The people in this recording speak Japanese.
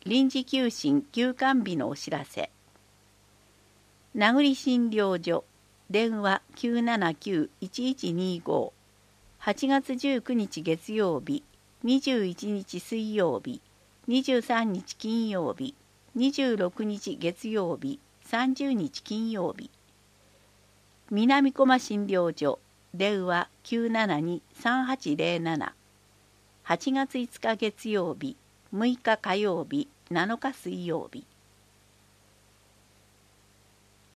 臨時休診休館日のお知らせ。名栗診療所電話 979-1125 8月19日月曜日、21日水曜日、23日金曜日、26日月曜日、30日金曜日。南駒診療所電話 972-3807 8月5日月曜日、6日火曜日、7日水曜日。